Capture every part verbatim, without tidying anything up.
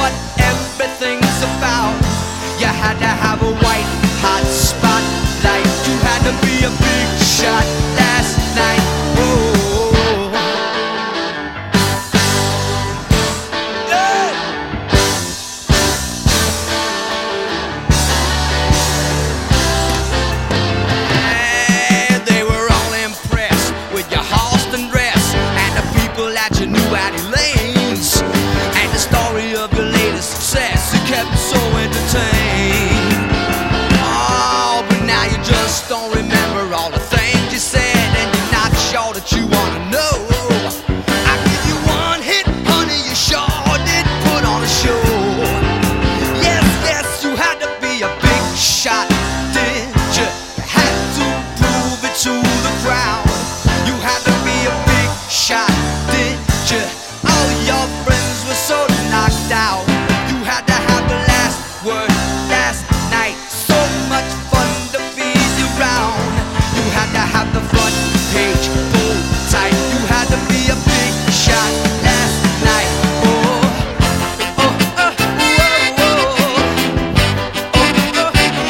what everything's about. You had to have a white hot spotlight. You had to be a big shot last night. Whoa. You knew Addie Lanes and the story of your latest success. It kept me so entertained. Oh, but now you just don't remember all the things you said, and you're not sure that you wanna know. I give you one hit, honey, you sure did put on a show. Yes, yes, you had to be a big shot, did you? You had to prove it to the crowd. You had to be a big shot. All your friends were so knocked out. You had to have the last word last night. So much fun to be around. You had to have the front page pulled tight. You had to be a big shot last night. Oh, oh, oh, oh, oh, oh, oh,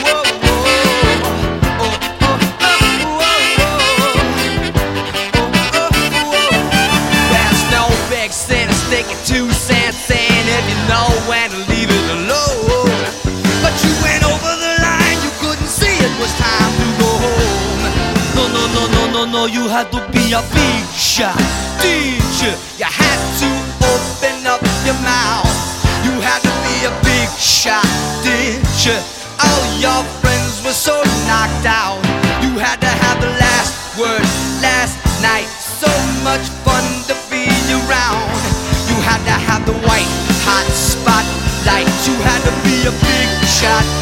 Santa stick it two cents in if you know when to leave it alone. But you went over the line, you couldn't see it was time to go home. No, no, no, no, no, no, you had to be a big shot, did you? You had to open up your mouth. You had to be a big shot, did you? All your friends were so knocked out. You had to have the last word last night. So much fun to be around. You had to have the white hot spotlight. You had to be a big shot